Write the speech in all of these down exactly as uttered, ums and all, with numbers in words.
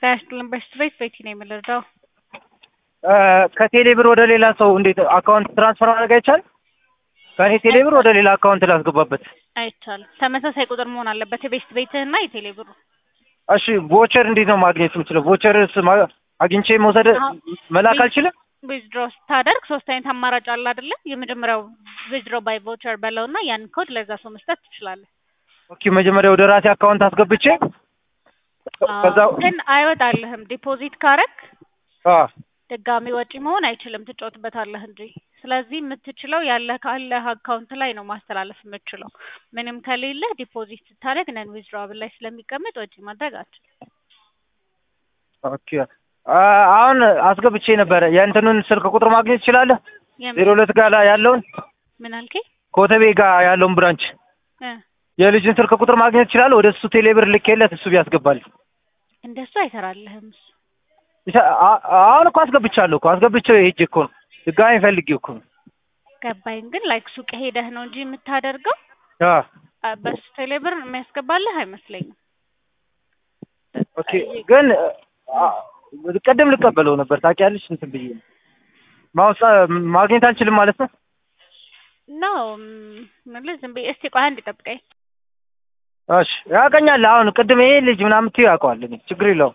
ዳሽልን በስትሬት ቤት ነው የምልረዳው። ከቴሌ ብር ወደ ሌላ ሰው እንዴት አካውንት ትራንስፈር ማድረግ አይቻልም? ከኔ ቴሌ ብር ወደ ሌላ አካውንት ላስገባበት አይቻልም። ተመሳሳይ ቁጥር መሆን አለበት የቤስት ቤትህና የቴሌ ብሩ። እሺ ቮቸር እንዴት ነው ማግኘት የምችለው? ቮቸርስ አግኝቼ መውሰድ መላክ አልችልም? ዊዝድሮ ስታደርግ ሶስት አይነት አማራጭ አለ አይደለ? የመጀመሪያው ዊዝድሮ ባይ ቮቸር በለውና ያን ኮድ ለዛ ሰው መስጠት ትችላለህ። ኦኬ መጀመሪያ ወደ ራሴ አካውንት አስገብቼ ከዛው ግን አይወጣልህም። ዲፖዚት ካረክ አ ድጋሚ ወጪ መሆን አይችልም፣ ትጫወትበታለህ እንጂ። ስለዚህ የምትችለው ያለ ካለ አካውንት ላይ ነው ማስተላለፍ የምትችለው። ምንም ከሌለ ዲፖዚት ስታደርግ ነን ዊዝድሮብል ላይ ስለሚቀመጥ ወጪ ማድረግ አትችልም። ኦኬ አሁን አስገብቼ ነበር። የእንትኑን ስልክ ቁጥር ማግኘት ትችላለህ? ዜሮ ሁለት ጋር ላይ ያለውን ምን አልከኝ? ኮተቤ ጋር ያለውን ብራንች እ የልጅን ስልክ ቁጥር ማግኘት ትችላለህ? ወደ እሱ ቴሌብር ልኬለት እሱ ቢያስገባል። እንደሱ አይሰራልህም። አሁን እኮ አስገብቻለሁ እኮ አስገብቼው ሄጄ እኮ ነው ድጋሚ ፈልጌው እኮ ነው። ገባኝ። ግን ላይክ ሱቅ ሄደህ ነው እንጂ የምታደርገው አ በሱ ቴሌብር የሚያስገባልህ አይመስለኝም። ኦኬ ግን ቅድም ልቀበለው ነበር ታውቂያለሽ። እንትን ብዬ ማውጣ ማግኘት አልችልም ማለት ነው? ነው ማለት ዝም ብዬ እስቲ ቆይ አንድ ጠብቀኝ። እሺ ያውቀኛል። አሁን ቅድም ይሄ ልጅ ምናምን ትይ ያውቀዋል። እኔ ችግር የለውም።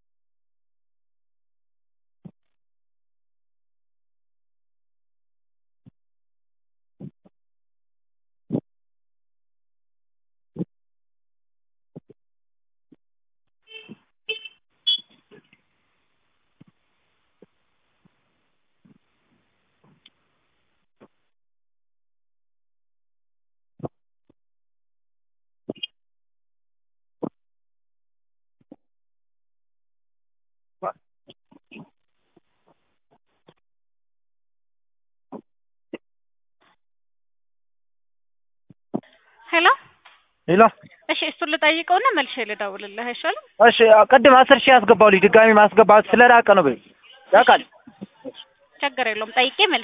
ሄሎ ሄሎ። እሺ እሱን ልጠይቀውና መልሼ ልደውልልህ አይሻልም? እሺ ቅድም አስር ሺህ ያስገባው ልጅ ድጋሚ ማስገባት ስለራቀ ነው በይ ያውቃል። ችግር የለውም ጠይቄ